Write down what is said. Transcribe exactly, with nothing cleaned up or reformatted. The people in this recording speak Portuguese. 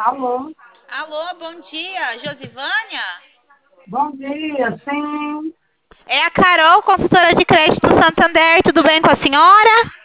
Alô, Alô, bom dia, Josivânia? bom dia, sim. É a Carol, consultora de crédito Santander, tudo bem com a senhora?